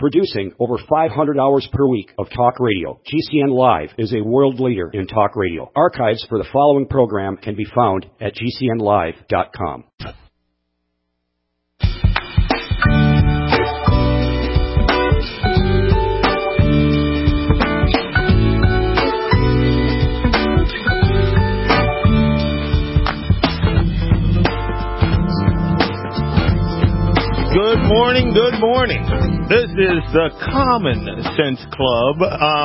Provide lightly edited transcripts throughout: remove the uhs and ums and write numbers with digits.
Producing over 500 hours per week of talk radio, GCN Live is a world leader in talk radio. Archives for the following program can be found at GCNlive.com. Good morning. This is the Common Sense Club,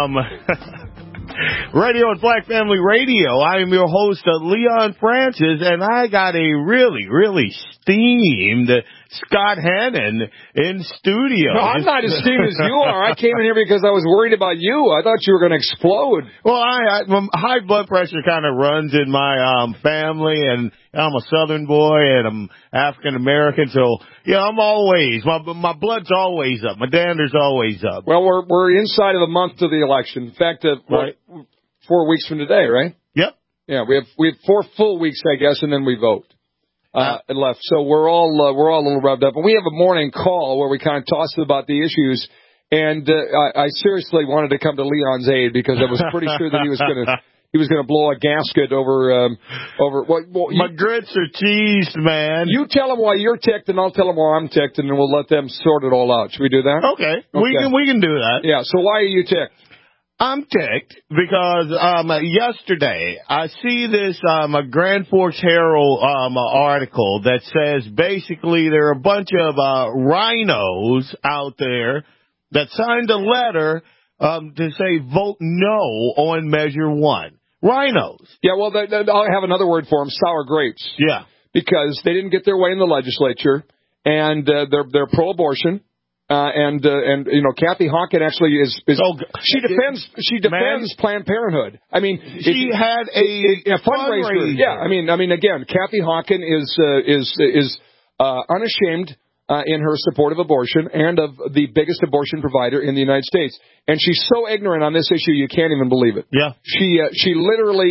radio at Black Family Radio. I am your host, Leon Francis, and I got a really steamed Scott Hannon in studio. No, I'm not as steamed as you are. I came in here because I was worried about you. I thought you were going to explode. Well, high blood pressure kind of runs in my family, and I'm a Southern boy, and I'm African American, so yeah, I'm always my blood's always up. My dander's always up. Well, we're inside of a month to the election. In fact, right. 4 weeks from today, right? Yep. Yeah, we have 4 full weeks, I guess, and then we vote. And left. So we're all a little revved up. And we have a morning call where we kind of toss about the issues. And I seriously wanted to come to Leon's aid because I was pretty sure that he was going to blow a gasket over my grits are cheesed, man. You tell him why you're ticked, and I'll tell him why I'm ticked, and then we'll let them sort it all out. Should we do that? Okay. We can do that. Yeah. So why are you ticked? I'm ticked because yesterday I see this Grand Forks Herald article that says basically there are a bunch of rhinos out there that signed a letter to say vote no on Measure 1. Rhinos. Yeah, well, I'll have another word for them, sour grapes. Yeah. Because they didn't get their way in the legislature, and they're pro-abortion. And you know, Kathy Hawken actually is she defends Planned Parenthood. I mean, she had a fundraiser. Yeah, I mean, again, Kathy Hawken is unashamed in her support of abortion and of the biggest abortion provider in the United States. And she's so ignorant on this issue, you can't even believe it. Yeah. She literally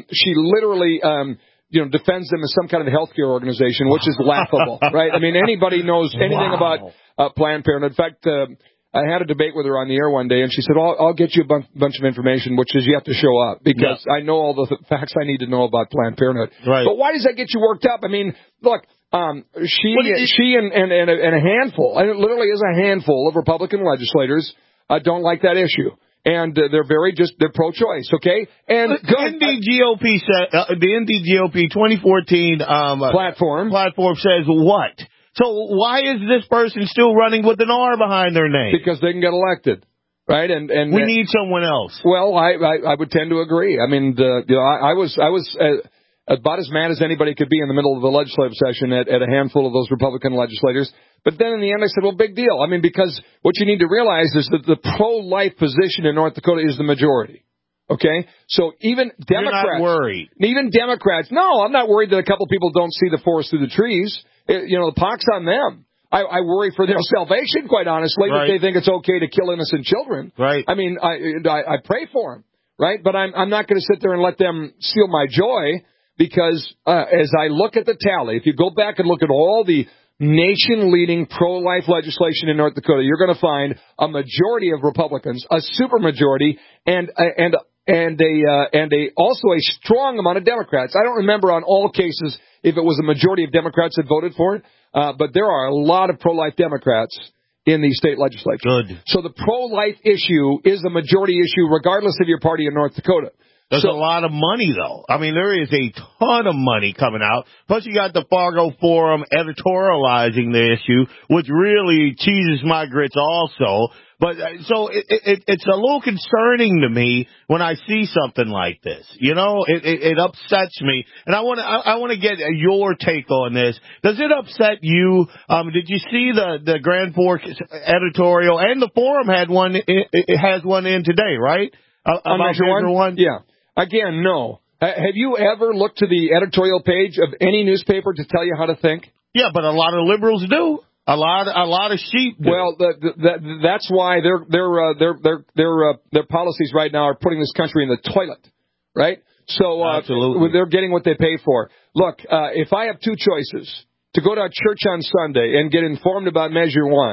defends them as some kind of healthcare organization, which is laughable, right? I mean, anybody knows anything about Planned Parenthood. In fact, I had a debate with her on the air one day, and she said, I'll get you a bunch of information, which is you have to show up, because I know all the facts I need to know about Planned Parenthood. Right. But why does that get you worked up? I mean, look, she and a handful, and it literally is a handful of Republican legislators don't like that issue. And they're pro-choice, okay? And the NDGOP 2014 platform says what? So why is this person still running with an R behind their name? Because they can get elected, right? And we need someone else. Well, I would tend to agree. I mean, I was about as mad as anybody could be in the middle of the legislative session at a handful of those Republican legislators. But then in the end, I said, well, big deal. I mean, because what you need to realize is that the pro-life position in North Dakota is the majority. Okay? So even Democrats. You're not worried. Even Democrats. No, I'm not worried that a couple people don't see the forest through the trees. The pox on them. I worry for their salvation, quite honestly, that they think it's okay to kill innocent children. Right. I mean, I pray for them, right? But I'm not going to sit there and let them steal my joy, because as I look at the tally, if you go back and look at all the nation-leading pro-life legislation in North Dakota, you're going to find a majority of Republicans, a supermajority, and also a strong amount of Democrats. I don't remember on all cases if it was a majority of Democrats that voted for it, but there are a lot of pro-life Democrats in the state legislature. Good. So the pro-life issue is a majority issue regardless of your party in North Dakota. There's a lot of money, though. I mean, there is a ton of money coming out. Plus, you got the Fargo Forum editorializing the issue, which really cheeses my grits also. But so it's a little concerning to me when I see something like this. You know, it upsets me, and I want to get your take on this. Does it upset you? Did you see the Grand Forks editorial, and the Forum had one? It has one in today, right? On Measure 1? Yeah. Again, no. Have you ever looked to the editorial page of any newspaper to tell you how to think? Yeah, but a lot of liberals do. A lot of sheep do. Well, that's why their policies right now are putting this country in the toilet, right? So absolutely, they're getting what they pay for. Look, if I have two choices, to go to a church on Sunday and get informed about Measure 1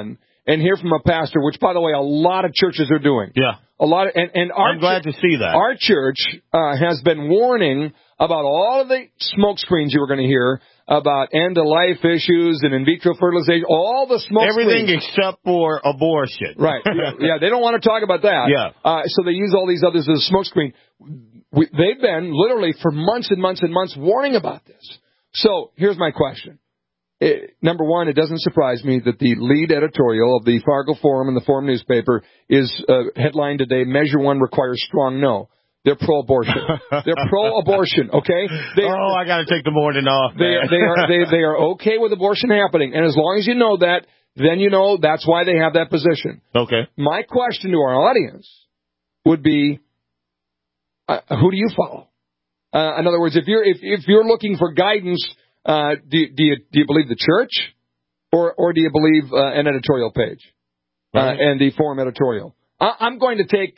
and hear from a pastor, which, by the way, a lot of churches are doing. Yeah. A lot of, and I'm glad to see that. Our church has been warning about all of the smoke screens you were going to hear about end-of-life issues and in vitro fertilization, all the smoke Everything screens. except for abortion. Right. Yeah, they don't want to talk about that. Yeah. So they use all these others as a smoke screen. They've been literally for months and months and months warning about this. So here's my question. Number one, it doesn't surprise me that the lead editorial of the Fargo Forum and the Forum newspaper is headlined today, Measure One requires strong no. They're pro-abortion. They're pro-abortion, okay? I got to take the morning off, man. They are okay with abortion happening. And as long as you know that, then you know that's why they have that position. Okay. My question to our audience would be, who do you follow? In other words, if you're looking for guidance, do you believe the church, or do you believe an editorial page, and the Forum editorial? I'm going to take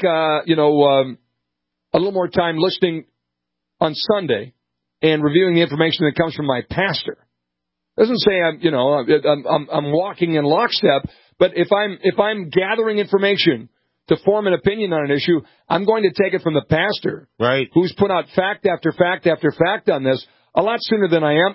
a little more time listening on Sunday and reviewing the information that comes from my pastor. Doesn't say I'm walking in lockstep, but if I'm gathering information to form an opinion on an issue, I'm going to take it from the pastor, right, who's put out fact after fact after fact on this a lot sooner than I am.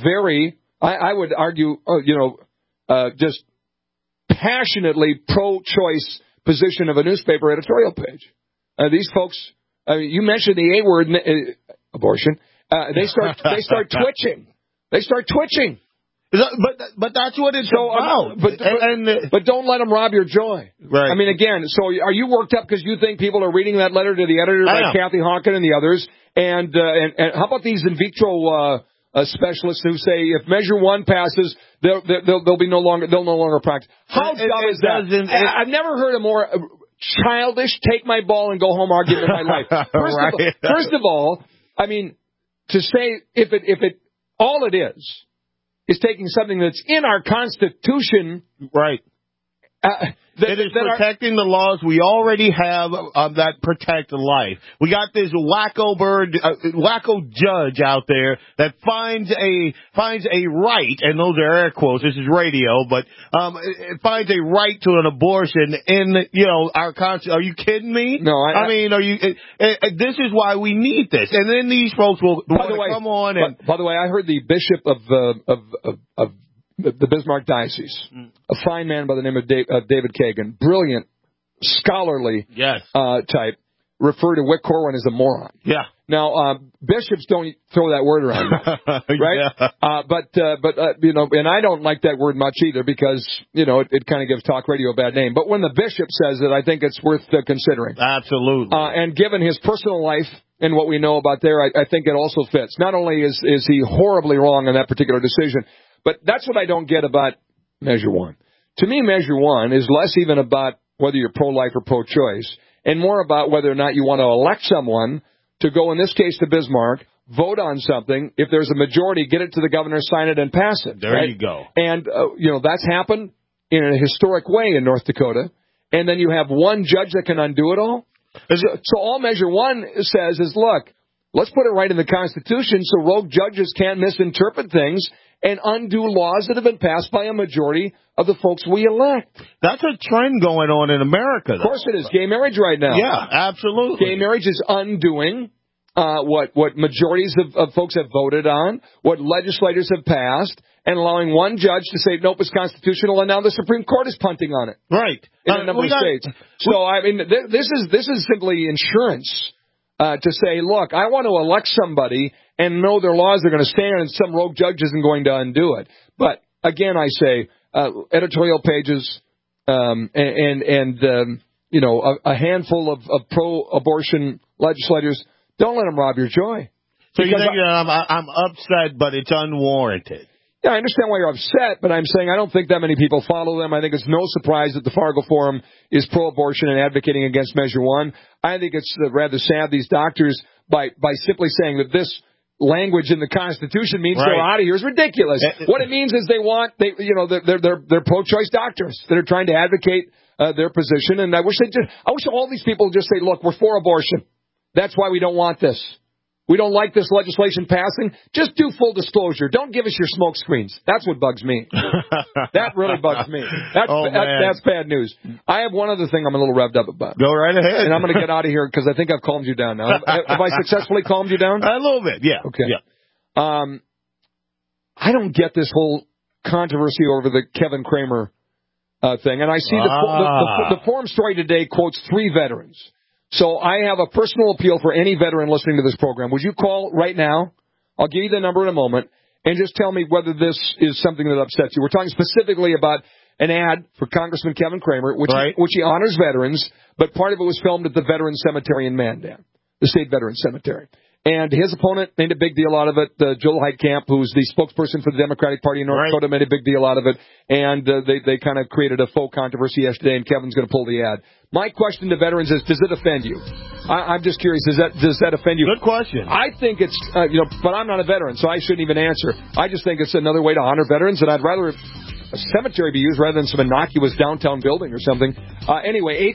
I would argue, just passionately pro-choice position of a newspaper editorial page. These folks, you mentioned the A word, abortion. They start twitching. They start twitching. But that's what it's about. But don't let them rob your joy. Right. I mean, again, so are you worked up because you think people are reading that letter to the editor like Kathy Hawken and the others? And how about these in vitro specialists who say if Measure One passes, they'll no longer practice? How dumb is that? I've never heard a more childish take my ball and go home argument in my life. First of all, I mean, to say if it all it is taking something that's in our Constitution, right? It is protecting the laws we already have that protect life. We got this wacko judge out there that finds a right, and those are air quotes. This is radio, but it finds a right to an abortion in our Constitution. Are you kidding me? No, I mean, are you? This is why we need this, and then these folks will come on. And by the way, I heard the bishop of the Bismarck Diocese, a fine man by the name of David Kagan, brilliant, scholarly type, refer to Wick Corwin as a moron. Yeah. Now, bishops don't throw that word around, right? Yeah. But and I don't like that word much either because, it kind of gives talk radio a bad name. But when the bishop says it, I think it's worth considering. Absolutely. And given his personal life and what we know about there, I think it also fits. Not only is he horribly wrong on that particular decision, but that's what I don't get about Measure One. To me, Measure One is less even about whether you're pro-life or pro-choice, and more about whether or not you want to elect someone to go, in this case, to Bismarck, vote on something. If there's a majority, get it to the governor, sign it, and pass it. There you go. And, that's happened in a historic way in North Dakota. And then you have one judge that can undo it all. So all Measure One says is, look, let's put it right in the Constitution so rogue judges can't misinterpret things and undo laws that have been passed by a majority of the folks we elect. That's a trend going on in America, though. Of course it is. Gay marriage right now. Yeah, absolutely. Gay marriage is undoing what majorities of folks have voted on, what legislators have passed, and allowing one judge to say, nope, it's constitutional, and now the Supreme Court is punting on it. Right. In a number of states. So, I mean, this is simply insurance to say, look, I want to elect somebody and know their laws are going to stand and some rogue judge isn't going to undo it. But, again, I say, editorial pages and a handful of pro-abortion legislators, don't let them rob your joy. So you think I'm upset, but it's unwarranted? Yeah, I understand why you're upset, but I'm saying I don't think that many people follow them. I think it's no surprise that the Fargo Forum is pro-abortion and advocating against Measure One. I think it's rather sad these doctors, by simply saying that this language in the Constitution means they're out of here is ridiculous. What it means is they're pro-choice doctors that are trying to advocate their position. And I wish all these people would just say, look, we're for abortion. That's why we don't want this. we don't like this legislation passing, just do full disclosure. Don't give us your smoke screens. That's what bugs me. That really bugs me. That's bad news. I have one other thing I'm a little revved up about. Go right ahead. And I'm going to get out of here because I think I've calmed you down now. Have I successfully calmed you down? A little bit, yeah. Okay. Yeah. I don't get this whole controversy over the Kevin Kramer thing. And I see the Forum story today quotes 3 veterans. So I have a personal appeal for any veteran listening to this program. Would you call right now? I'll give you the number in a moment, and just tell me whether this is something that upsets you. We're talking specifically about an ad for Congressman Kevin Kramer, which he honors veterans, but part of it was filmed at the Veterans Cemetery in Mandan, the State Veterans Cemetery. And his opponent made a big deal out of it. Joel Heitkamp, who's the spokesperson for the Democratic Party in North Dakota, made a big deal out of it. And they kind of created a faux controversy yesterday, and Kevin's going to pull the ad. My question to veterans is, does it offend you? I'm just curious, does that offend you? Good question. I think it's, but I'm not a veteran, so I shouldn't even answer. I just think it's another way to honor veterans, and I'd rather a cemetery be used rather than some innocuous downtown building or something. Anyway,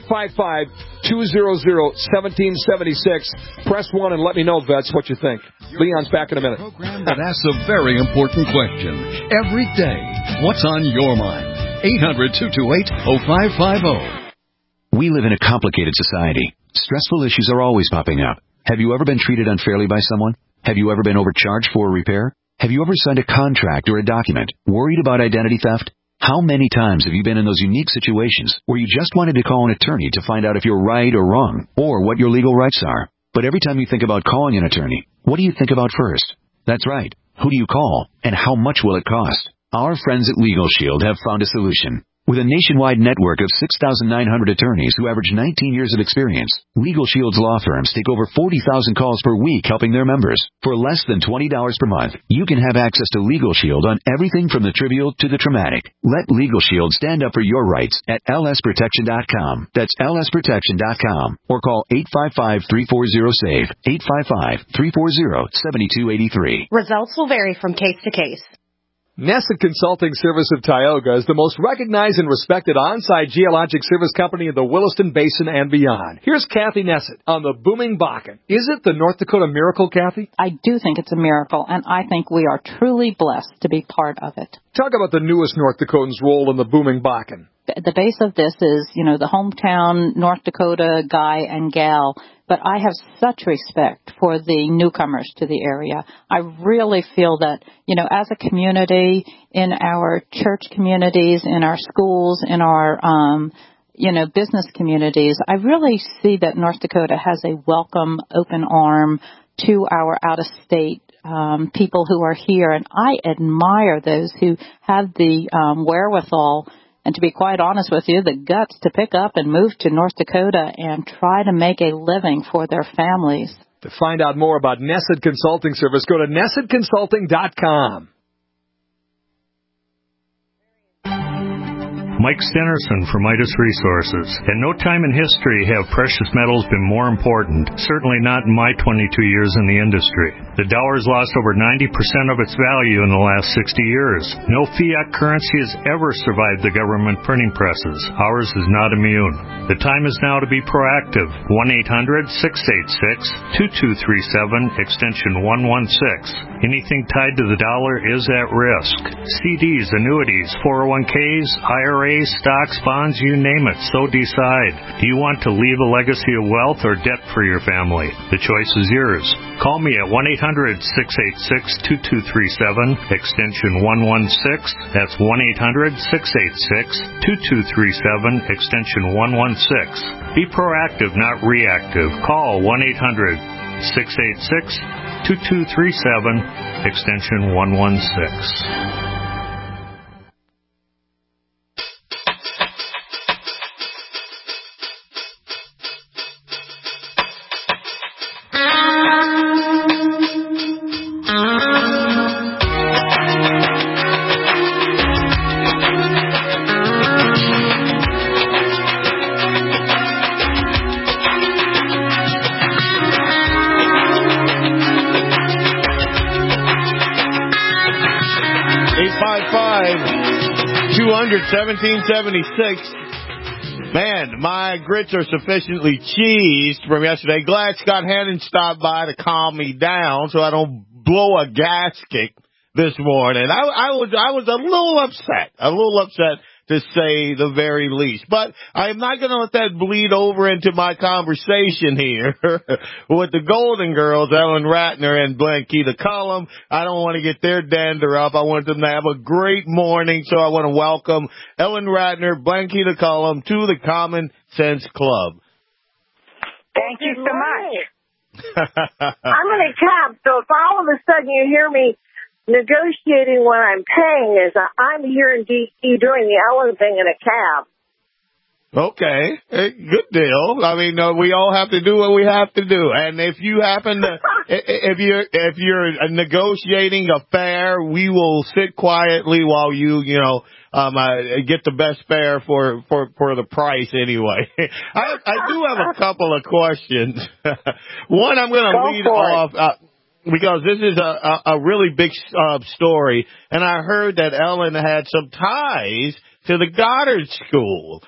855-200-1776. Press 1 and let me know, vets, what you think. Leon's back in a minute. Program that asks a very important question every day. What's on your mind? 800-228-0550. We live in a complicated society. Stressful issues are always popping up. Have you ever been treated unfairly by someone? Have you ever been overcharged for a repair? Have you ever signed a contract or a document worried about identity theft? How many times have you been in those unique situations where you just wanted to call an attorney to find out if you're right or wrong, or what your legal rights are? But every time you think about calling an attorney, what do you think about first? That's right. Who do you call, and how much will it cost? Our friends at Legal Shield have found a solution. With a nationwide network of 6,900 attorneys who average 19 years of experience, Legal Shield's law firms take over 40,000 calls per week helping their members. For less than $20 per month, you can have access to Legal Shield on everything from the trivial to the traumatic. Let Legal Shield stand up for your rights at lsprotection.com. That's lsprotection.com. Or call 855-340-SAVE, 855-340-7283. Results will vary from case to case. Nesset Consulting Service of Tioga is the most recognized and respected on-site geologic service company in the Williston Basin and beyond. Here's Kathy Nesset on the booming Bakken. Is it the North Dakota miracle, Kathy? I do think it's a miracle, and I think we are truly blessed to be part of it. Talk about the newest North Dakotans' role in the booming Bakken. The base of this is, the hometown North Dakota guy and gal, but I have such respect for the newcomers to the area. I really feel that, as a community, in our church communities, in our schools, in our, business communities, I really see that North Dakota has a welcome, open arm to our out-of-state people who are here, and I admire those who have the wherewithal and, to be quite honest with you, the guts to pick up and move to North Dakota and try to make a living for their families. To find out more about Nesset Consulting Service, go to nessetconsulting.com. Mike Stenerson for Midas Resources. At no time in history have precious metals been more important, certainly not in my 22 years in the industry. The dollar has lost over 90% of its value in the last 60 years. No fiat currency has ever survived the government printing presses. Ours is not immune. The time is now to be proactive. 1-800-686-2237, extension 116. Anything tied to the dollar is at risk. CDs, annuities, 401ks, IRAs, stocks, bonds, you name it, so decide. Do you want to leave a legacy of wealth or debt for your family? The choice is yours. Call me at 1-800-686-2237, extension 116. That's 1-800-686-2237, extension 116. Be proactive, not reactive. Call 1-800-686-2237, extension 116. Man, my grits are sufficiently cheesed from yesterday. Glad Scott Hannon stopped by to calm me down so I don't blow a gasket this morning. I was a little upset to say the very least. But I'm not going to let that bleed over into my conversation here with the Golden Girls, Ellen Ratner and Blanquita Cullum. I don't want to get their dander up. I want them to have a great morning, so I want to welcome Ellen Ratner, Blanquita Cullum to the Common Sense Club. Thank you so much. I'm in a cab, so if all of a sudden you hear me negotiating what I'm paying, is I'm here in D.C. doing the Ellen thing in a cab. Okay, good deal. I mean, we all have to do what we have to do, and if you happen to, if you're negotiating a fare, we will sit quietly while you get the best fare for the price anyway. I do have a couple of questions. One, I'm going to lead off. Because this is a really big story, and I heard that Ellen had some ties to the Goddard School.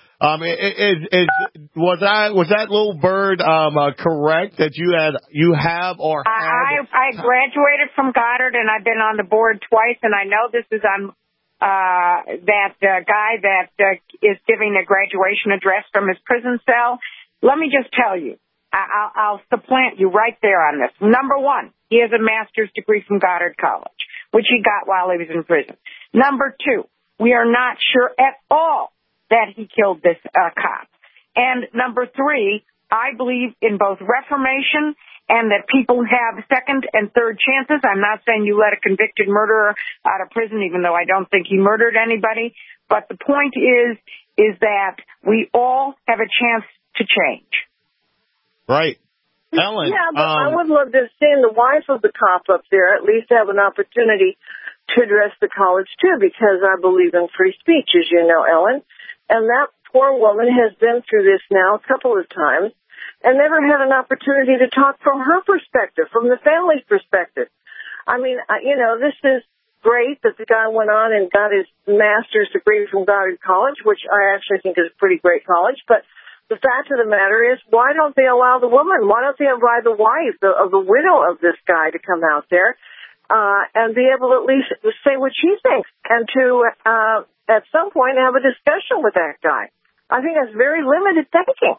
Was that little bird correct that you have or had? I graduated from Goddard, and I've been on the board twice, and I know this is on that guy that is giving a graduation address from his prison cell. Let me just tell you. I'll supplant you right there on this. Number one, he has a master's degree from Goddard College, which he got while he was in prison. Number two, we are not sure at all that he killed this cop. And number three, I believe in both reformation and that people have second and third chances. I'm not saying you let a convicted murderer out of prison, even though I don't think he murdered anybody. But the point is that we all have a chance to change. Right. Ellen. Yeah, but I would love to have seen the wife of the cop up there at least have an opportunity to address the college, too, because I believe in free speech, as you know, Ellen. And that poor woman has been through this now a couple of times and never had an opportunity to talk from her perspective, from the family's perspective. I mean, this is great that the guy went on and got his master's degree from Goddard College, which I actually think is a pretty great college, but the fact of the matter is, why don't they allow the woman? Why don't they allow the wife of the widow of this guy to come out there and be able to at least say what she thinks and to, at some point, have a discussion with that guy? I think that's very limited thinking.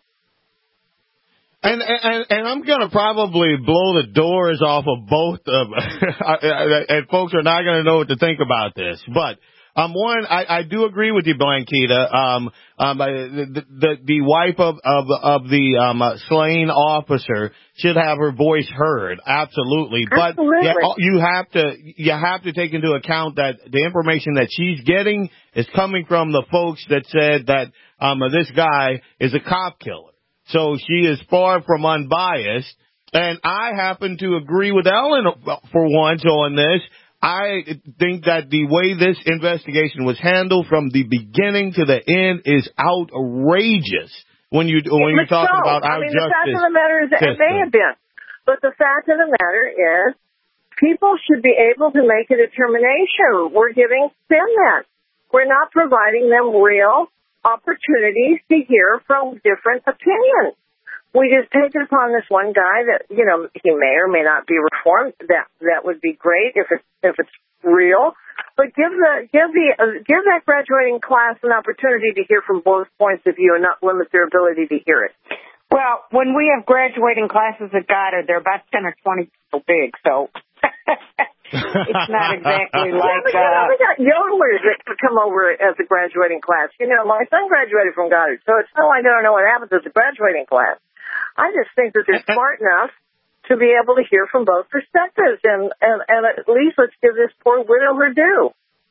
And I'm going to probably blow the doors off of both of and folks are not going to know what to think about this, but one, I do agree with you, Blanquita. The wife of the slain officer should have her voice heard. Absolutely. But you have to take into account that the information that she's getting is coming from the folks that said that, this guy is a cop killer. So she is far from unbiased. And I happen to agree with Ellen for once on this. I think that the way this investigation was handled from the beginning to the end is outrageous when you're talking about our justice. The fact of the matter is, it may have been, but the fact of the matter is, people should be able to make a determination. We're giving them that. We're not providing them real opportunities to hear from different opinions. We just take it upon this one guy that, he may or may not be reformed. That would be great if it's real. But give that graduating class an opportunity to hear from both points of view and not limit their ability to hear it. Well, when we have graduating classes at Goddard, they're about 10 or 20 people big, so it's not exactly like we got yodelers that come over as a graduating class. My son graduated from Goddard, so it's not like I don't know what happens at the graduating class. I just think that they're smart enough to be able to hear from both perspectives, and at least let's give this poor widow her due.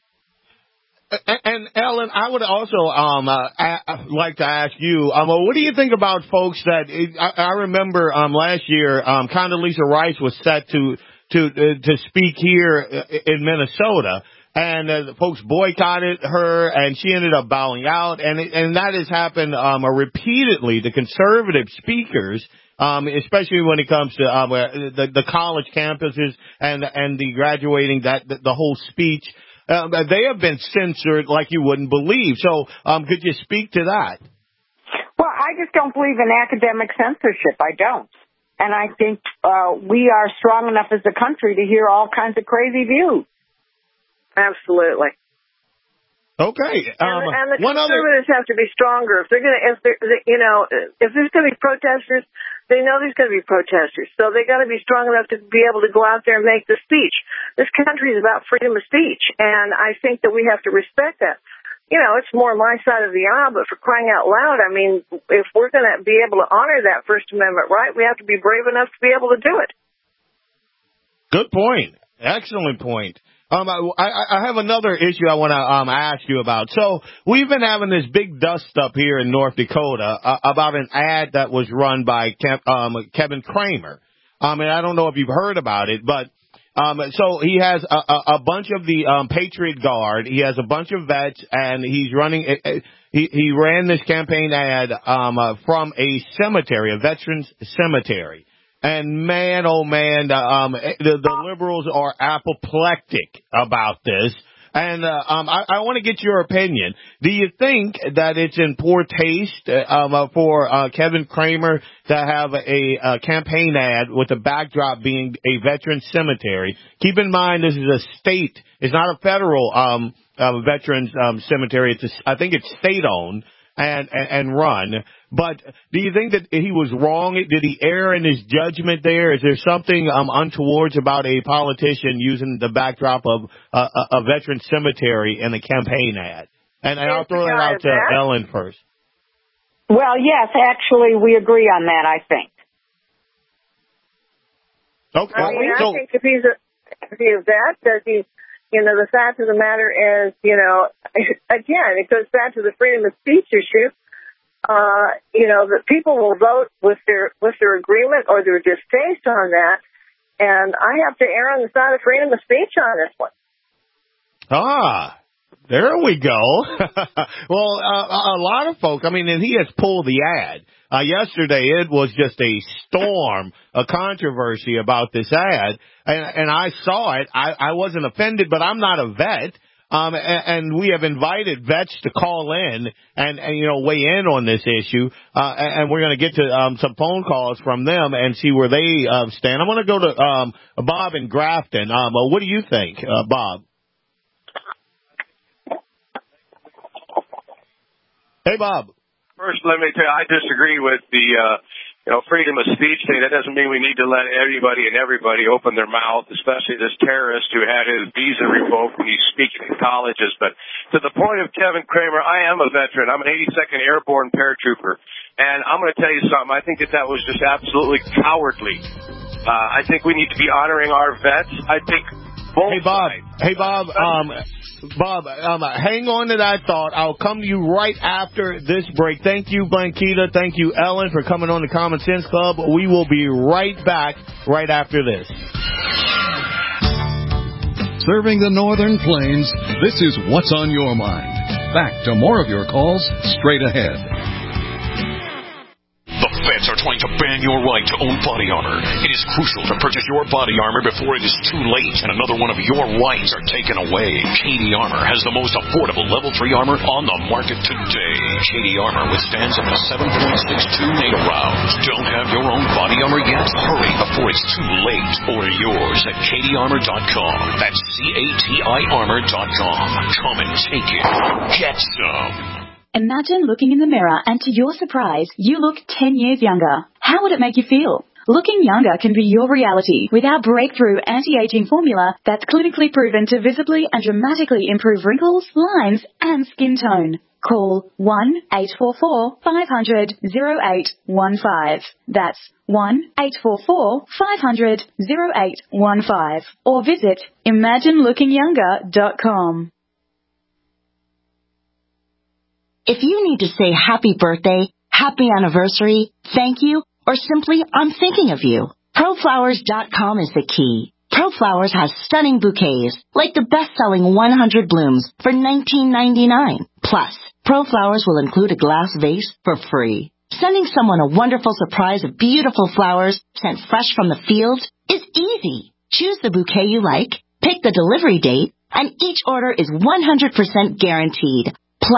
And Ellen, I would also like to ask you, what do you think about folks that I remember last year, Condoleezza Rice was set to speak here in Minnesota. And folks boycotted her, and she ended up bowing out. And that has happened repeatedly to conservative speakers, especially when it comes to the college campuses and the graduating, the whole speech. They have been censored like you wouldn't believe. So could you speak to that? I just don't believe in academic censorship. I don't. And I think we are strong enough as a country to hear all kinds of crazy views. Absolutely. Okay. And the conservatives have to be stronger. If they're going to, if there's going to be protesters, they know there's going to be protesters. So they got to be strong enough to be able to go out there and make the speech. This country is about freedom of speech, and I think that we have to respect that. It's more my side of the aisle, but for crying out loud, I mean, if we're going to be able to honor that First Amendment right, we have to be brave enough to be able to do it. Good point. Excellent point. I have another issue I want to ask you about. So we've been having this big dust up here in North Dakota about an ad that was run by Kevin Cramer. And I don't know if you've heard about it, but so he has a bunch of the Patriot Guard. He has a bunch of vets, and he's running. He ran this campaign ad from a cemetery, a veterans cemetery. And man, oh man, the liberals are apoplectic about this. And I want to get your opinion. Do you think that it's in poor taste for Kevin Cramer to have a campaign ad with the backdrop being a veteran cemetery? Keep in mind, this is a state. It's not a federal veterans cemetery. I think it's state-owned and run. But do you think that he was wrong? Did he err in his judgment there? Is there something untoward about a politician using the backdrop of a veteran cemetery in a campaign ad? And I'll throw that out to Ellen first. Well, yes, actually, we agree on that, I think. Okay. I think if he's a vet, does he, the fact of the matter is, again, it goes back to the freedom of speech issue. That people will vote with their agreement or their distaste on that, and I have to err on the side of freedom of speech on this one. Ah, there we go. Well, a lot of folks, and he has pulled the ad. Yesterday, it was just a storm, a controversy about this ad, and I saw it. I wasn't offended, but I'm not a vet. And we have invited vets to call in and weigh in on this issue. And we're going to get to some phone calls from them and see where they stand. I'm going to go to Bob in Grafton. What do you think, Bob? Hey, Bob. First, let me tell you, I disagree with the freedom of speech thing. That doesn't mean we need to let anybody and everybody open their mouth, especially this terrorist who had his visa revoked when he's speaking in colleges. But to the point of Kevin Cramer, I am a veteran. I'm an 82nd Airborne paratrooper. And I'm going to tell you something. I think that was just absolutely cowardly. I think we need to be honoring our vets. I think both sides. Hey, Bob. Bob, hang on to that thought. I'll come to you right after this break. Thank you, Blanquita. Thank you, Ellen, for coming on the Common Sense Club. We will be right back right after this. Serving the Northern Plains, this is What's on Your Mind. Back to more of your calls straight ahead. The feds are trying to ban your right to own body armor. It is crucial to purchase your body armor before it is too late and another one of your rights are taken away. Cady Armor has the most affordable Level 3 armor on the market today. Cady Armor withstands up to 7.62 NATO rounds. Don't have your own body armor yet? Hurry before it's too late. Order yours at CadyArmor.com. That's CATI Armor.com. Come and take it. Get some. Imagine looking in the mirror and to your surprise, you look 10 years younger. How would it make you feel? Looking younger can be your reality with our breakthrough anti-aging formula that's clinically proven to visibly and dramatically improve wrinkles, lines, and skin tone. Call 1-844-500-0815. That's 1-844-500-0815. Or visit ImagineLookingYounger.com. If you need to say happy birthday, happy anniversary, thank you, or simply I'm thinking of you, ProFlowers.com is the key. ProFlowers has stunning bouquets, like the best-selling 100 blooms for $19.99. Plus, ProFlowers will include a glass vase for free. Sending someone a wonderful surprise of beautiful flowers sent fresh from the field is easy. Choose the bouquet you like, pick the delivery date, and each order is 100% guaranteed. Plus,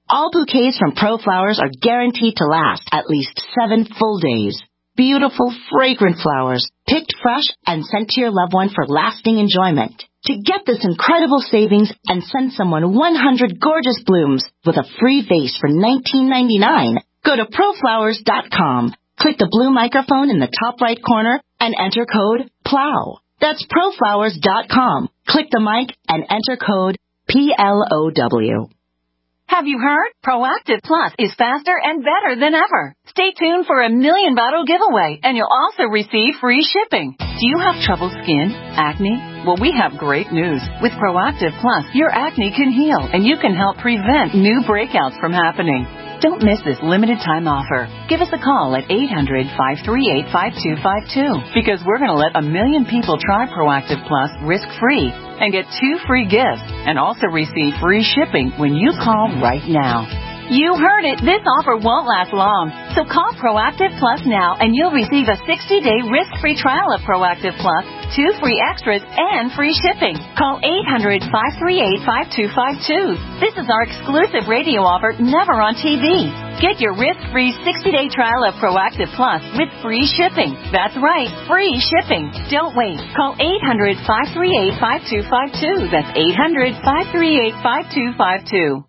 All bouquets from ProFlowers are guaranteed to last at least 7 full days. Beautiful, fragrant flowers, picked fresh and sent to your loved one for lasting enjoyment. To get this incredible savings and send someone 100 gorgeous blooms with a free vase for $19.99, go to proflowers.com. Click the blue microphone in the top right corner and enter code PLOW. That's proflowers.com. Click the mic and enter code PLOW. Have you heard? Proactive Plus is faster and better than ever. Stay tuned for a $1 million bottle giveaway, and you'll also receive free shipping. Do you have troubled skin? Acne? Well, we have great news. With Proactive Plus, your acne can heal, and you can help prevent new breakouts from happening. Don't miss this limited time offer. Give us a call at 800-538-5252 because we're going to let 1 million people try Proactive Plus risk-free and get 2 free gifts and also receive free shipping when you call right now. You heard it. This offer won't last long. So call Proactive Plus now and you'll receive a 60-day risk-free trial of Proactive Plus, 2 free extras, and free shipping. Call 800-538-5252. This is our exclusive radio offer, never on TV. Get your risk-free 60-day trial of Proactive Plus with free shipping. That's right, free shipping. Don't wait. Call 800-538-5252. That's 800-538-5252.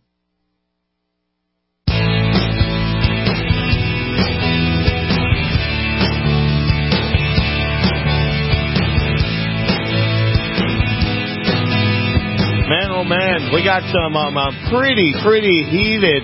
Man, oh man, we got some pretty heated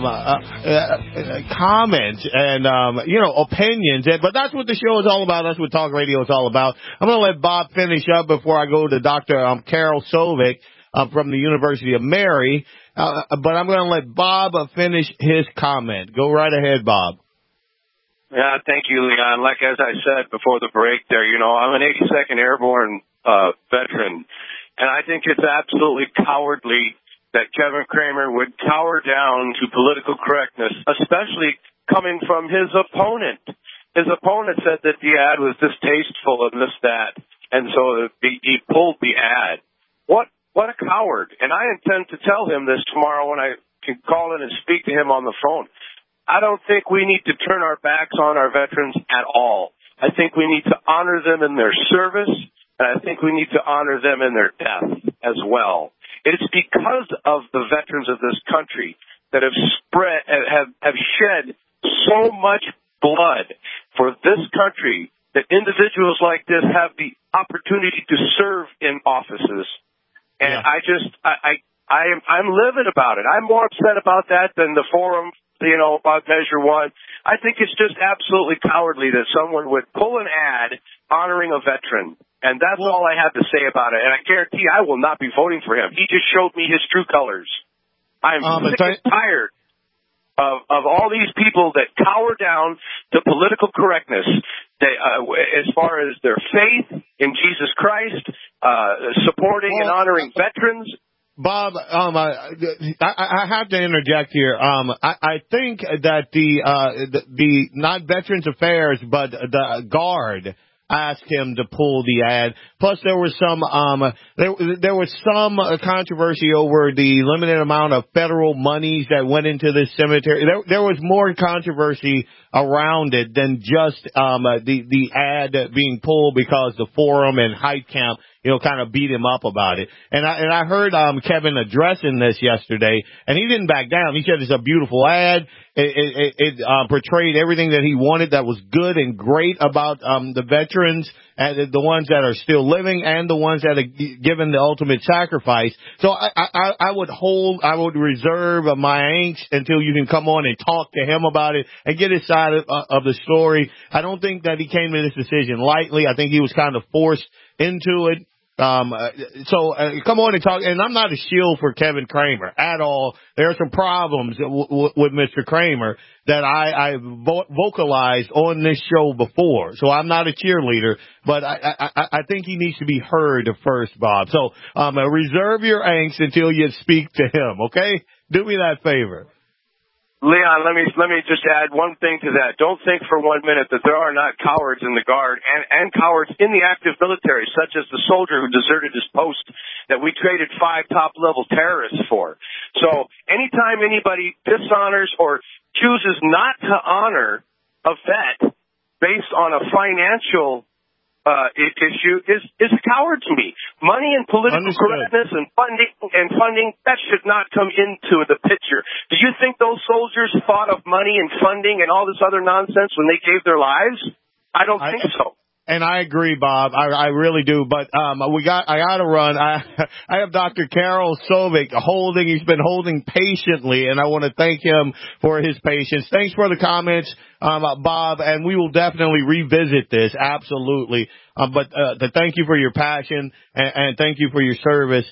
comments and opinions. But that's what the show is all about. That's what talk radio is all about. I'm going to let Bob finish up before I go to Dr. Carol Sovic from the University of Mary. But I'm going to let Bob finish his comment. Go right ahead, Bob. Yeah, thank you, Leon. As I said before the break there, I'm an 82nd Airborne veteran. And I think it's absolutely cowardly that Kevin Cramer would cower down to political correctness, especially coming from his opponent. His opponent said that the ad was distasteful and this, that, and so he pulled the ad. What a coward. And I intend to tell him this tomorrow when I can call in and speak to him on the phone. I don't think we need to turn our backs on our veterans at all. I think we need to honor them in their service. And I think we need to honor them in their death as well. It's because of the veterans of this country that have shed so much blood for this country that individuals like this have the opportunity to serve in offices. And I'm livid about it. I'm more upset about that than the forum, about Measure 1. I think it's just absolutely cowardly that someone would pull an ad honoring a veteran. And that's all I have to say about it. And I guarantee I will not be voting for him. He just showed me his true colors. I'm sick and tired of all these people that cower down to political correctness. As far as their faith in Jesus Christ, supporting and honoring veterans. Bob, I have to interject here. I think that the not Veterans Affairs, but the Guard asked him to pull the ad. Plus, there was some there was some controversy over the limited amount of federal monies that went into this cemetery. There was more controversy around it than just the ad being pulled because the Forum and Hyde Camp kind of beat him up about it. And I heard Kevin addressing this yesterday, and he didn't back down. He said it's a beautiful ad. It portrayed everything that he wanted that was good and great about the veterans, and the ones that are still living and the ones that have given the ultimate sacrifice. So I would reserve my angst until you can come on and talk to him about it and get his side of the story. I don't think that he came to this decision lightly. I think he was kind of forced into it. So come on and talk. And I'm not a shield for Kevin Cramer at all. There are some problems with Mr. Cramer that I vocalized on this show before. So I'm not a cheerleader, but I think he needs to be heard first, Bob. So reserve your angst until you speak to him. Okay, do me that favor. Leon, let me just add one thing to that. Don't think for 1 minute that there are not cowards in the Guard and cowards in the active military, such as the soldier who deserted his post that we traded 5 top-level terrorists for. So anytime anybody dishonors or chooses not to honor a vet based on a financial issue is a coward to me. Money and political correctness and funding that should not come into the picture. Do you think those soldiers thought of money and funding and all this other nonsense when they gave their lives? I don't think so. And I agree, Bob. I really do. But I got to run. I have Dr. Karol Sovic holding. He's been holding patiently, and I want to thank him for his patience. Thanks for the comments, Bob, and we will definitely revisit this. Absolutely. But to thank you for your passion and thank you for your service.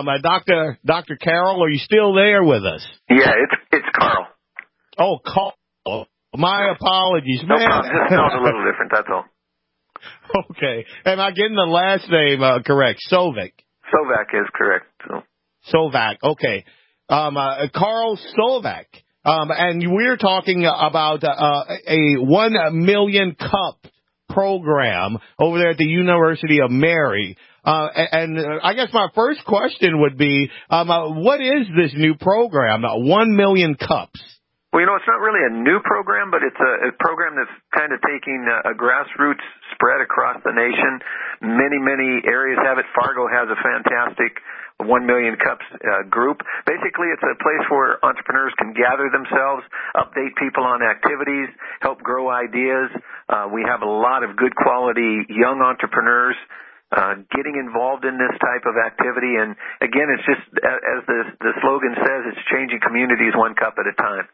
Dr. Karol, are you still there with us? Yeah, it's Carl. Oh, Carl. My apologies, man. No problem. Just sounds a little different. That's all. Okay. Am I getting the last name correct? Sovic. Sovac is correct. Sovac. Okay. Carl Sovac. And we're talking about a 1 million cup program over there at the University of Mary. And I guess my first question would be, what is this new program, 1 million cups? Well, it's not really a new program, but it's a program that's kind of taking a grassroots spread across the nation. Many areas have it. Fargo has a fantastic 1 million cups group. Basically, it's a place where entrepreneurs can gather themselves, update people on activities, help grow ideas. We have a lot of good quality young entrepreneurs getting involved in this type of activity. And again, it's just, as the slogan says, it's changing communities one cup at a time.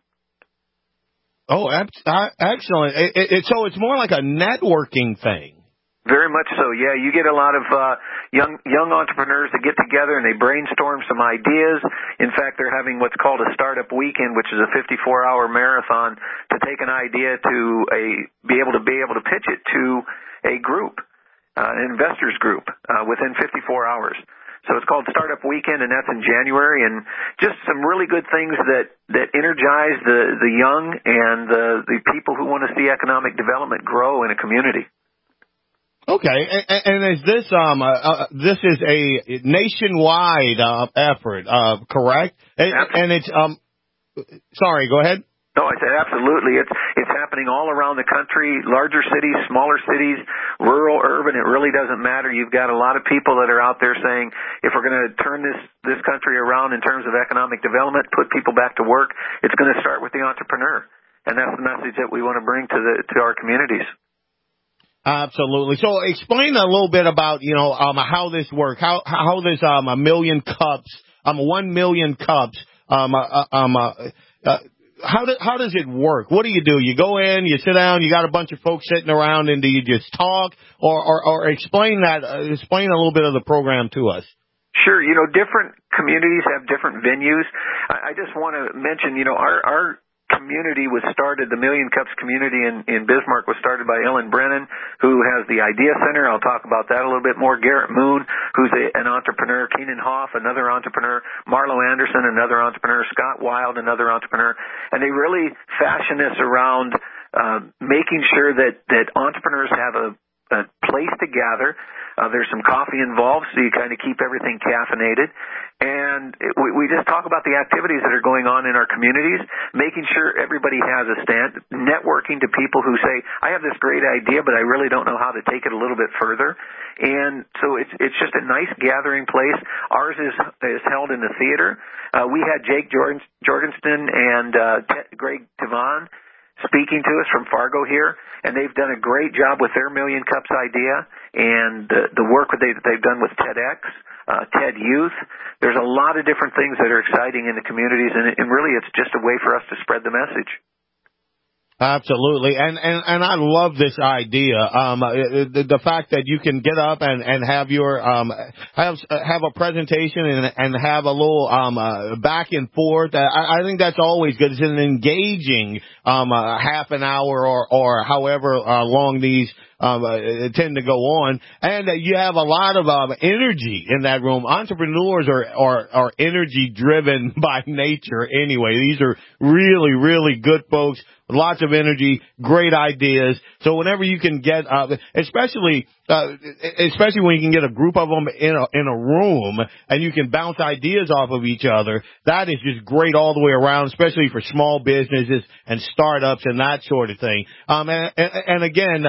Oh, excellent. So it's more like a networking thing. Very much so, yeah. You get a lot of young entrepreneurs that get together and they brainstorm some ideas. In fact, they're having what's called a startup weekend, which is a 54-hour marathon to take an idea to be able to pitch it to a group, an investors group, within 54 hours. So it's called Startup Weekend, and that's in January, and just some really good things that energize the young and the people who want to see economic development grow in a community. Okay, and is this this is a nationwide effort, correct? And it's sorry, go ahead. No, I said absolutely. It's happening all around the country, larger cities, smaller cities, rural, urban. It really doesn't matter. You've got a lot of people that are out there saying, if we're going to turn this country around in terms of economic development, put people back to work, it's going to start with the entrepreneur. And that's the message that we want to bring to our communities. Absolutely. So explain a little bit about, how this works, how this, 1 million cups, 1 million cups, how does it work? What do? You go in, you sit down, you got a bunch of folks sitting around, and do you just talk, or explain a little bit of the program to us? Sure. Different communities have different venues. I just want to mention, our community was started, the Million Cups community in Bismarck was started by Ellen Brennan, who has the Idea Center. I'll talk about that a little bit more. Garrett Moon, who's an entrepreneur. Keenan Hoff, another entrepreneur. Marlo Anderson, another entrepreneur. Scott Wild, another entrepreneur. And they really fashion this around making sure that entrepreneurs have a place to gather. There's some coffee involved, so you kind of keep everything caffeinated. And we just talk about the activities that are going on in our communities, making sure everybody has a stand, networking to people who say, I have this great idea, but I really don't know how to take it a little bit further. And so it's just a nice gathering place. Ours is held in the theater. We had Jake Jorgensen and Greg Devon speaking to us from Fargo here, and they've done a great job with their Million Cups idea and the work that they've done with TEDx, TED Youth. There's a lot of different things that are exciting in the communities, and really it's just a way for us to spread the message. Absolutely, and I love this idea. The fact that you can get up and have your have a presentation and have a little back and forth. I think that's always good. It's an engaging half an hour or however long these tend to go on, and you have a lot of energy in that room. Entrepreneurs are energy driven by nature anyway. These are really good folks. Lots of energy, great ideas. So whenever you can get, especially especially when you can get a group of them in a room and you can bounce ideas off of each other. That is just great all the way around, especially for small businesses and startups and that sort of thing. And again,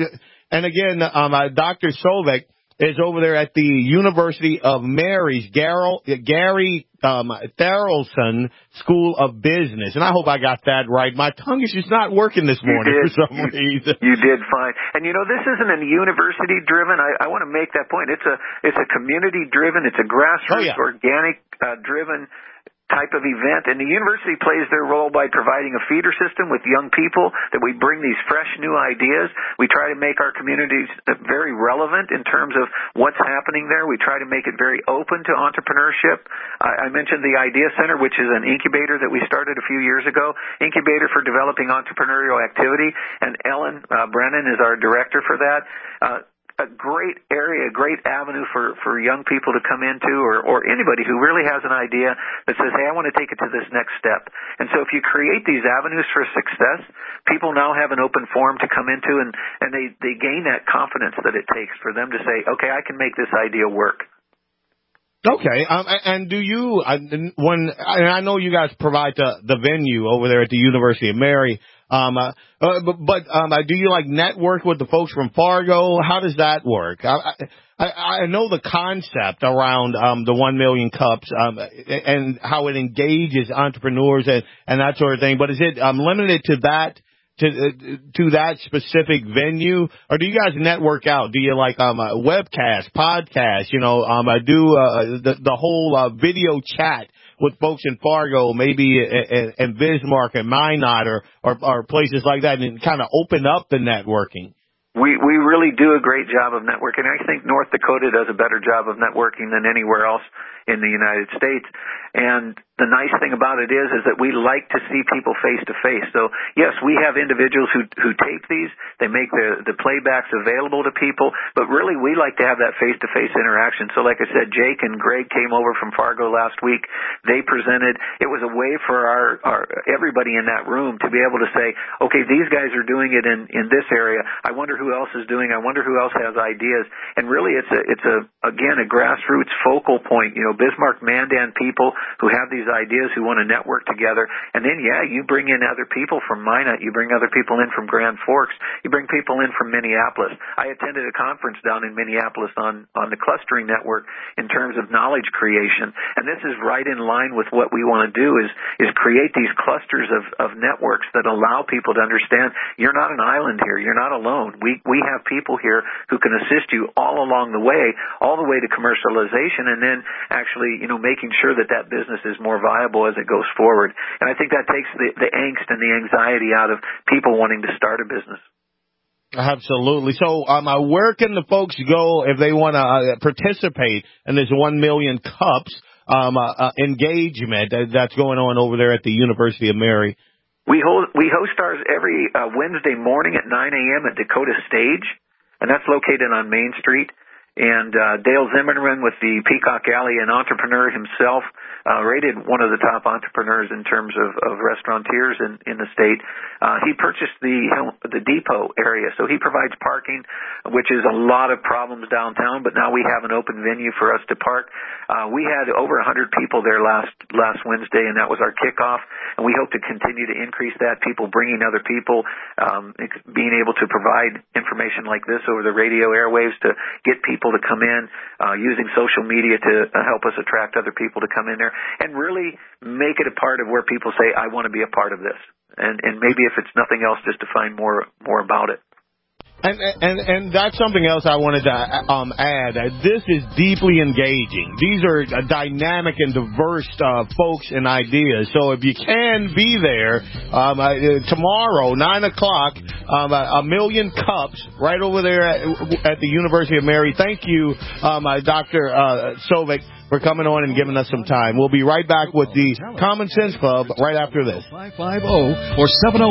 Dr. Sovic is over there at the University of Mary's Gary Tharaldson School of Business. And I hope I got that right. My tongue is just not working this morning for some reason. You did fine. And you know, this isn't a university driven. I want to make that point. It's a community driven, it's a grassroots organic driven type of event, and the university plays their role by providing a feeder system with young people that we bring these fresh new ideas. We try to make our communities very relevant in terms of what's happening there. We try to make it very open to entrepreneurship. I mentioned the Idea Center, which is an incubator that we started a few years ago, incubator for developing entrepreneurial activity, and Ellen Brennan is our director for that. A great area, a great avenue for young people to come into, or anybody who really has an idea that says, hey, I want to take it to this next step. And so if you create these avenues for success, people now have an open forum to come into, and they gain that confidence that it takes for them to say, okay, I can make this idea work. Okay, and do you, I know you guys provide the venue over there at the University of Mary, but do you network with the folks from Fargo? How does that work? I know the concept around the 1 million cups and how it engages entrepreneurs and that sort of thing, but is it limited to that? To that specific venue, or do you guys network out? Do you webcast, podcast? Do the whole video chat with folks in Fargo, maybe in Bismarck and Minot, or places like that, and kind of open up the networking? We really do a great job of networking. I think North Dakota does a better job of networking than anywhere else in the United States. And the nice thing about it is that we like to see people face to face. So yes, we have individuals who tape these. They make the playbacks available to people, but really we like to have that face to face interaction. So like I said, Jake and Greg came over from Fargo last week. They presented. It was a way for our everybody in that room to be able to say, okay, these guys are doing it in this area. I wonder who else is doing. I wonder who else has ideas. And really it's again a grassroots focal point. Bismarck Mandan people who have these ideas, who want to network together. And then, you bring in other people from Minot. You bring other people in from Grand Forks. You bring people in from Minneapolis. I attended a conference down in Minneapolis on the clustering network in terms of knowledge creation. And this is right in line with what we want to do is create these clusters of networks that allow people to understand you're not an island here. You're not alone. We have people here who can assist you all along the way to commercialization, and then actually, making sure that business is more viable as it goes forward. And I think that takes the angst and the anxiety out of people wanting to start a business. Absolutely. So, where can the folks go if they want to participate in this 1 million cups engagement that's going on over there at the University of Mary? We host ours every Wednesday morning at 9 a.m. at Dakota Stage, and that's located on Main Street. And Dale Zimmerman with the Peacock Alley, an entrepreneur himself, rated one of the top entrepreneurs in terms of restaurateurs in the state. He purchased the depot area, so he provides parking, which is a lot of problems downtown, but now we have an open venue for us to park. We had over 100 people there last Wednesday, and that was our kickoff, and we hope to continue to increase that, people bringing other people, being able to provide information like this over the radio airwaves to get people to come in, using social media to help us attract other people to come in there, and really make it a part of where people say, I want to be a part of this. And maybe if it's nothing else, just to find more about it. And that's something else I wanted to add. This is deeply engaging. These are dynamic and diverse folks and ideas. So if you can be there tomorrow, 9 o'clock, 1 million cups right over there at the University of Mary. Thank you, Dr. Sovic, for coming on and giving us some time. We'll be right back with the Common Sense Club right after this. 550 or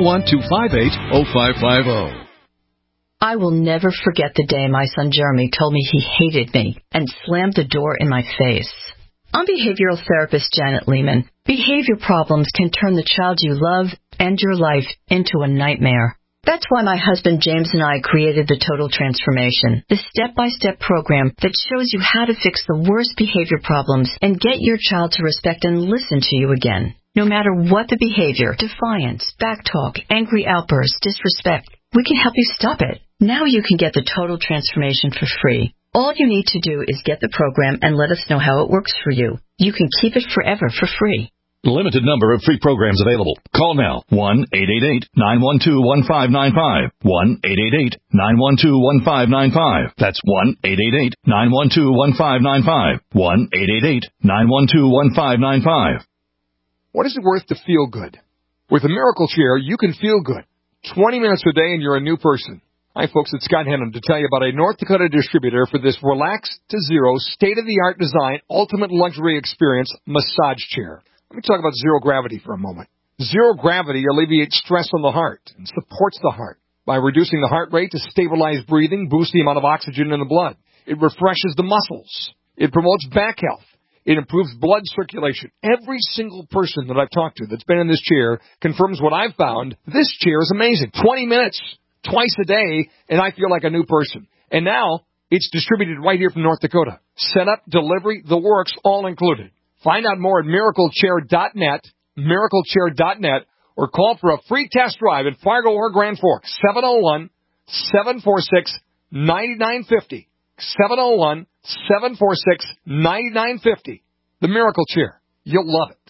701-258-0550. I will never forget the day my son Jeremy told me he hated me and slammed the door in my face. I'm behavioral therapist Janet Lehman. Behavior problems can turn the child you love and your life into a nightmare. That's why my husband James and I created the Total Transformation, the step-by-step program that shows you how to fix the worst behavior problems and get your child to respect and listen to you again. No matter what the behavior, defiance, backtalk, angry outbursts, disrespect, we can help you stop it. Now you can get the Total Transformation for free. All you need to do is get the program and let us know how it works for you. You can keep it forever for free. Limited number of free programs available. Call now. 1-888-912-1595. 1-888-912-1595. That's 1-888-912-1595. 1-888-912-1595. What is it worth to feel good? With a Miracle Chair, you can feel good. 20 minutes a day and you're a new person. Hi, folks. It's Scott Hennon to tell you about a North Dakota distributor for this relaxed to zero, state-of-the-art design, ultimate luxury experience massage chair. Let me talk about zero gravity for a moment. Zero gravity alleviates stress on the heart and supports the heart by reducing the heart rate to stabilize breathing, boost the amount of oxygen in the blood. It refreshes the muscles. It promotes back health. It improves blood circulation. Every single person that I've talked to that's been in this chair confirms what I've found. This chair is amazing. 20 minutes, twice a day, and I feel like a new person. And now it's distributed right here from North Dakota. Setup, delivery, the works, all included. Find out more at miraclechair.net, miraclechair.net, or call for a free test drive in Fargo or Grand Forks, 701-746-9950. 701-746-9950. The Miracle Chair. You'll love it.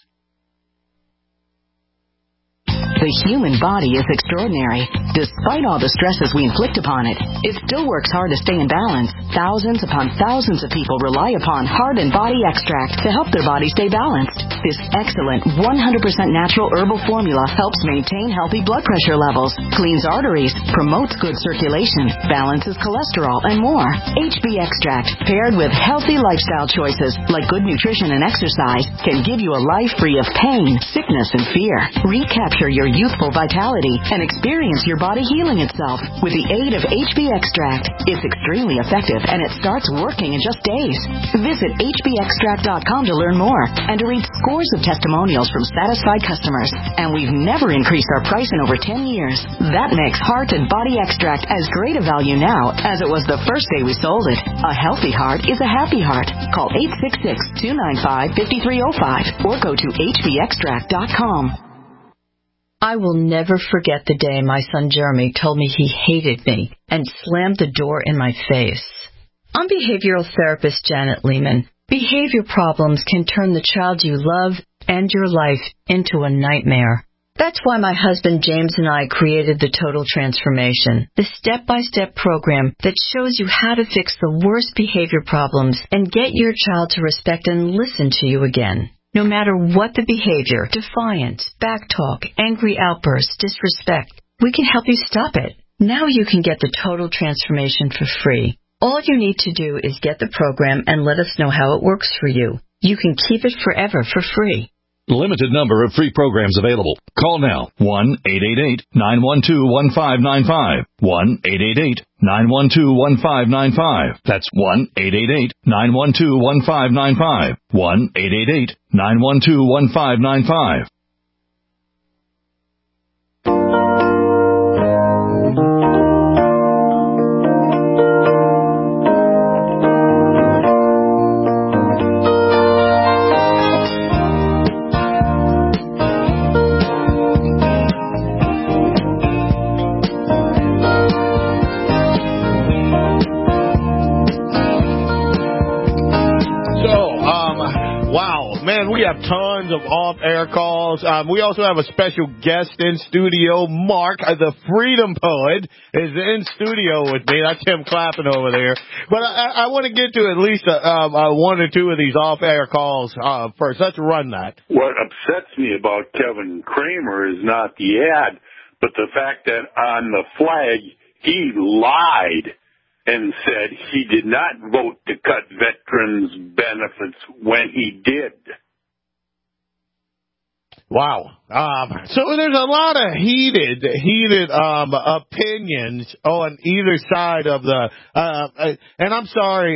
The human body is extraordinary. Despite all the stresses we inflict upon it, it still works hard to stay in balance. Thousands upon thousands of people rely upon Heart and Body Extract to help their body stay balanced. This excellent 100% natural herbal formula helps maintain healthy blood pressure levels, cleans arteries, promotes good circulation, balances cholesterol, and more. HB Extract, paired with healthy lifestyle choices like good nutrition and exercise, can give you a life free of pain, sickness, and fear. Recapture your youthful vitality and experience your body healing itself with the aid of HB Extract. It's extremely effective and it starts working in just days. Visit hbextract.com to learn more and to read scores of testimonials from satisfied customers. And we've never increased our price in over 10 years. That makes Heart and Body Extract as great a value now as it was the first day we sold it. A healthy heart is a happy heart. Call 866-295-5305 or go to hbextract.com. I will never forget the day my son Jeremy told me he hated me and slammed the door in my face. I'm behavioral therapist Janet Lehman. Behavior problems can turn the child you love and your life into a nightmare. That's why my husband James and I created the Total Transformation, the step-by-step program that shows you how to fix the worst behavior problems and get your child to respect and listen to you again. No matter what the behavior, defiance, backtalk, angry outbursts, disrespect, we can help you stop it. Now you can get the Total Transformation for free. All you need to do is get the program and let us know how it works for you. You can keep it forever for free. Limited number of free programs available. Call now. 1-888-912-1595. 1-888-912-1595. That's 1-888-912-1595. 1-888-912-1595. We have tons of off-air calls. We also have a special guest in studio. Mark, the Freedom Poet, is in studio with me. That's him clapping over there. But I want to get to at least one or two of these off-air calls first. Let's run that. What upsets me about Kevin Kramer is not the ad, but the fact that on the flag he lied and said he did not vote to cut veterans' benefits when he did. Wow. So there's a lot of heated opinions on either side of the, and I'm sorry,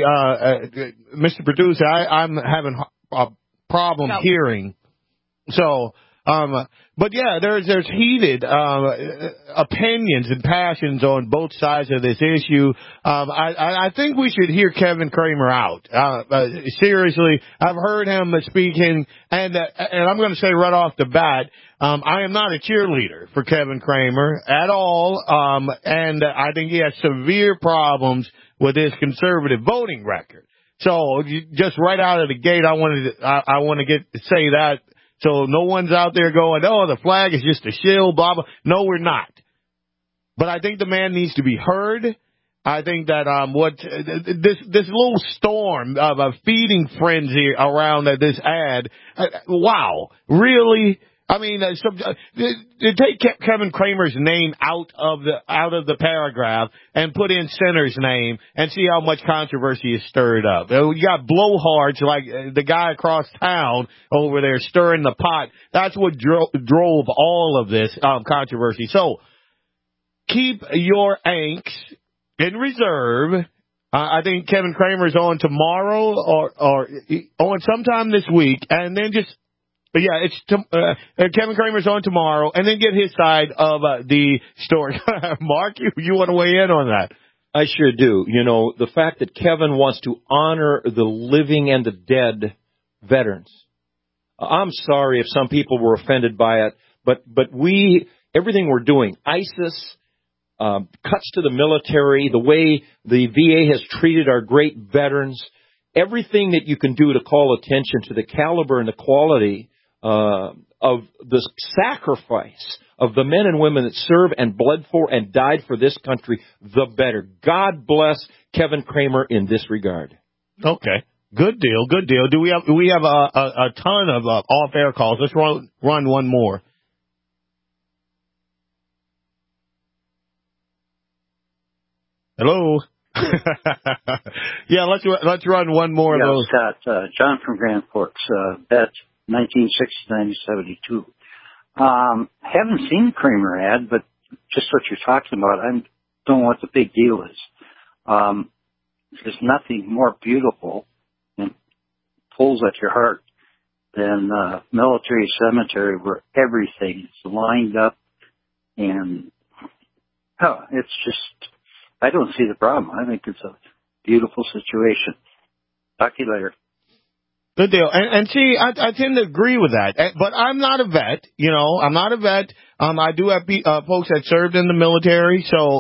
Mr. Producer, I'm having a problem hearing. So, But yeah, there's heated opinions and passions on both sides of this issue. I think we should hear Kevin Kramer out. Seriously, I've heard him speaking, and I'm going to say right off the bat, I am not a cheerleader for Kevin Kramer at all, and I think he has severe problems with his conservative voting record. So just right out of the gate, I want to say that. So no one's out there going, oh, the flag is just a shill, blah, blah. No, we're not. But I think the man needs to be heard. I think that this little storm of a feeding frenzy around this ad, wow, really? I mean, take Kevin Kramer's name out of the paragraph and put in Center's name and see how much controversy is stirred up. You got blowhards like the guy across town over there stirring the pot. That's what drove all of this controversy. So keep your angst in reserve. I think Kevin Kramer's on tomorrow or on sometime this week, and then just. But yeah, Kevin Kramer's on tomorrow, and then get his side of the story. Mark, you want to weigh in on that? I sure do. You know, the fact that Kevin wants to honor the living and the dead veterans. I'm sorry if some people were offended by it, but everything we're doing, ISIS, cuts to the military, the way the VA has treated our great veterans, everything that you can do to call attention to the caliber and the quality of the sacrifice of the men and women that serve and bled for and died for this country, the better. God bless Kevin Kramer in this regard. Okay. Good deal. Good deal. We have a ton of off-air calls. Let's run one more. Hello. Yeah, let's run one more of those. Scott, John from Grand Forks, bet 1969-72. Haven't seen the Kramer ad, but just what you're talking about, I don't know what the big deal is. There's nothing more beautiful and pulls at your heart than military cemetery where everything is lined up, and it's just, I don't see the problem. I think it's a beautiful situation. Talk to you later. Good deal. And see, I tend to agree with that. But I'm not a vet, I'm not a vet. I do have folks that served in the military, so,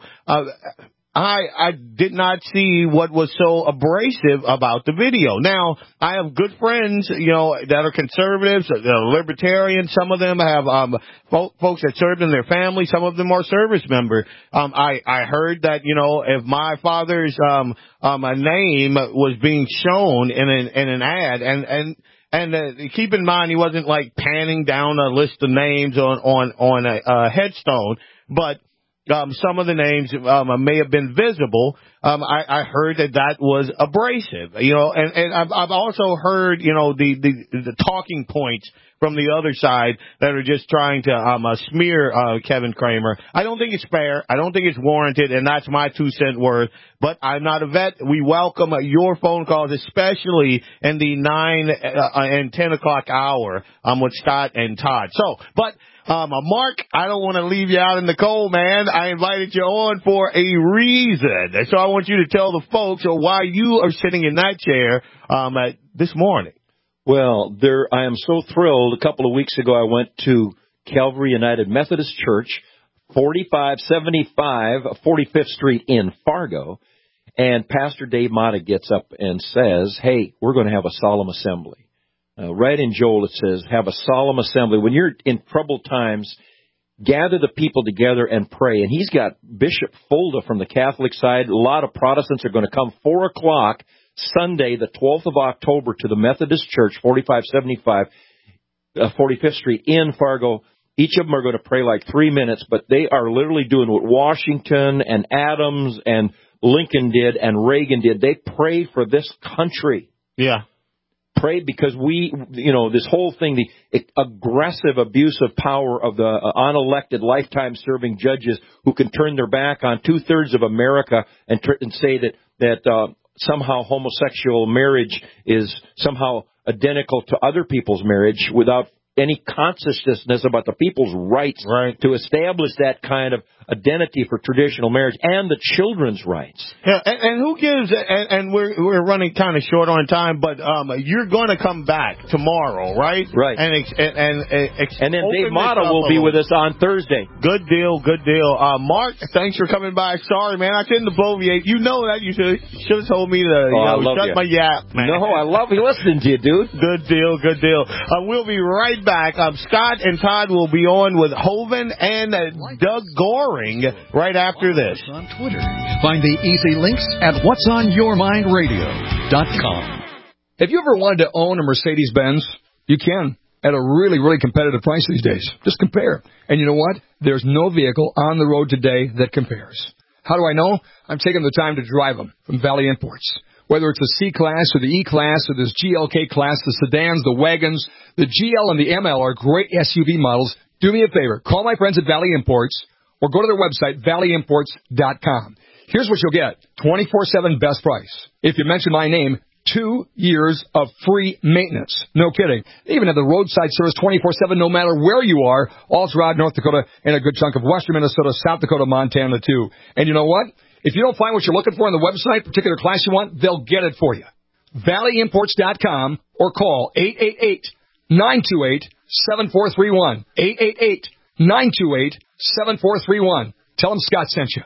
I did not see what was so abrasive about the video. Now, I have good friends, that are conservatives, libertarians. Some of them have folks that served in their family. Some of them are service members. I heard that, if my father's name was being shown in an ad, and keep in mind he wasn't like panning down a list of names on a headstone, but some of the names may have been visible. I heard that was abrasive, and I've also heard, the talking points from the other side that are just trying to smear Kevin Kramer. I don't think it's fair. I don't think it's warranted, and that's my 2 cent worth. But I'm not a vet. We welcome your phone calls, especially in the 9 and 10 o'clock hour with Scott and Todd. So, but Mark, I don't want to leave you out in the cold, man. I invited you on for a reason. So I want you to tell the folks why you are sitting in that chair this morning. Well, I am so thrilled. A couple of weeks ago, I went to Calvary United Methodist Church, 4575 45th Street in Fargo, and Pastor Dave Mata gets up and says, hey, we're going to have a solemn assembly. Right in Joel, it says, have a solemn assembly. When you're in troubled times, gather the people together and pray. And he's got Bishop Fulda from the Catholic side. A lot of Protestants are going to come 4 o'clock Sunday, the 12th of October, to the Methodist Church, 4575 45th Street in Fargo. Each of them are going to pray like 3 minutes, but they are literally doing what Washington and Adams and Lincoln did and Reagan did. They pray for this country. Yeah. Pray because this whole thing, the aggressive abuse of power of the unelected lifetime serving judges who can turn their back on 2/3 of America and say that somehow homosexual marriage is somehow identical to other people's marriage without any consciousness about the people's rights to establish that kind of identity for traditional marriage and the children's rights. Yeah, and who gives? And we're running kind of short on time, but you're going to come back tomorrow, right? Right. And then Dave Mata will be with us on Thursday. Good deal. Mark, thanks for coming by. Sorry, man, I couldn't bloviate. You know that. You should have told me to shut my yap, man. No, I love listening to you, dude. Good deal. We'll be right back. Scott and Todd will be on with Hovind and Doug Goring right after this. On Twitter. Find the easy links at whatsonyourmindradio.com. Have you ever wanted to own a Mercedes-Benz? You can at a really, really competitive price these days. Just compare. And you know what? There's no vehicle on the road today that compares. How do I know? I'm taking the time to drive them from Valley Imports. Whether it's the C-Class or the E-Class or this GLK class, the sedans, the wagons, the GL and the ML are great SUV models. Do me a favor. Call my friends at Valley Imports or go to their website, valleyimports.com. Here's what you'll get. 24/7 best price. If you mention my name, 2 years of free maintenance. No kidding. They even have the roadside service 24/7 no matter where you are, all throughout North Dakota and a good chunk of western Minnesota, South Dakota, Montana too. And you know what? If you don't find what you're looking for on the website, particular class you want, they'll get it for you. valleyimports.com or call 888-928-7431. 888-928-7431. Tell them Scott sent you.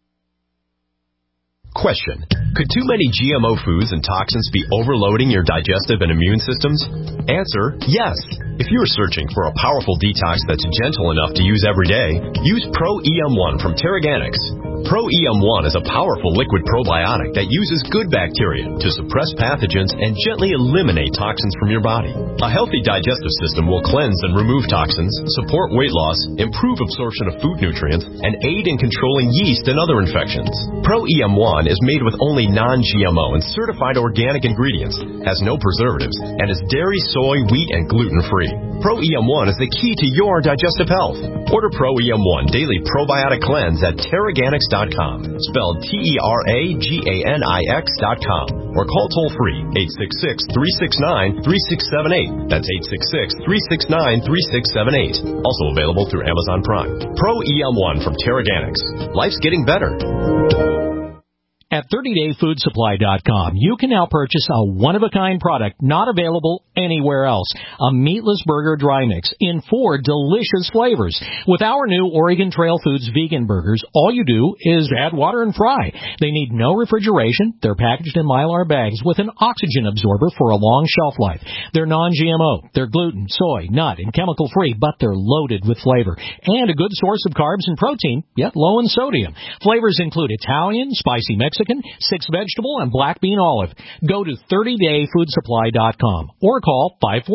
Question. Could too many GMO foods and toxins be overloading your digestive and immune systems? Answer, yes. If you are searching for a powerful detox that's gentle enough to use every day, use Pro EM1 from Terraganics. Pro EM1 is a powerful liquid probiotic that uses good bacteria to suppress pathogens and gently eliminate toxins from your body. A healthy digestive system will cleanse and remove toxins, support weight loss, improve absorption of food nutrients, and aid in controlling yeast and other infections. Pro EM1 is made with only non-GMO and certified organic ingredients, has no preservatives, and is dairy, soy, wheat, and gluten-free. Pro EM1 is the key to your digestive health. Order Pro EM1 Daily Probiotic Cleanse at Terraganics.com, spelled Terraganix.com, or call toll-free 866-369-3678. That's 866-369-3678. Also available through Amazon Prime. Pro EM1 from Terraganics. Life's getting better. At 30dayfoodsupply.com, you can now purchase a one-of-a-kind product not available anywhere else. A meatless burger dry mix in 4 delicious flavors. With our new Oregon Trail Foods vegan burgers, all you do is add water and fry. They need no refrigeration. They're packaged in Mylar bags with an oxygen absorber for a long shelf life. They're non-GMO. They're gluten, soy, nut, and chemical-free, but they're loaded with flavor. And a good source of carbs and protein, yet low in sodium. Flavors include Italian, spicy Mexican, 6-vegetable, and black bean olive. Go to 30dayfoodsupply.com or call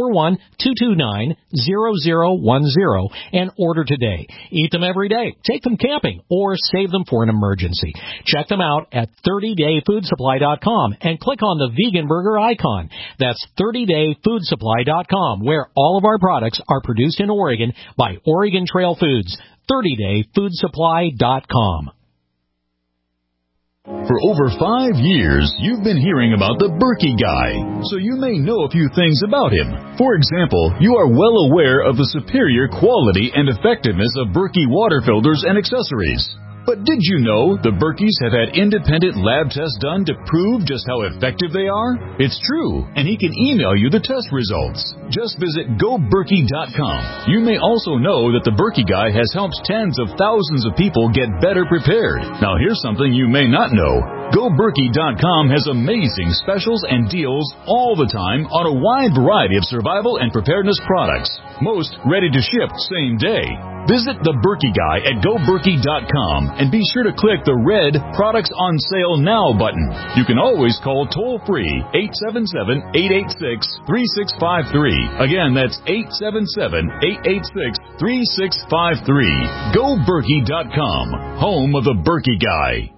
541-229-0010 and order today. Eat them every day, take them camping, or save them for an emergency. Check them out at 30dayfoodsupply.com and click on the vegan burger icon. That's 30dayfoodsupply.com, where all of our products are produced in Oregon by Oregon Trail Foods. 30dayfoodsupply.com. For over 5 years, you've been hearing about the Berkey Guy, so you may know a few things about him. For example, you are well aware of the superior quality and effectiveness of Berkey water filters and accessories. But did you know the Berkeys have had independent lab tests done to prove just how effective they are? It's true, and he can email you the test results. Just visit GoBerkey.com. You may also know that the Berkey Guy has helped tens of thousands of people get better prepared. Now here's something you may not know. GoBerkey.com has amazing specials and deals all the time on a wide variety of survival and preparedness products. Most ready to ship same day. Visit the Berkey Guy at GoBerkey.com and be sure to click the red Products on Sale Now button. You can always call toll-free 877-886-3653. Again, that's 877-886-3653. GoBerkey.com, home of the Berkey Guy.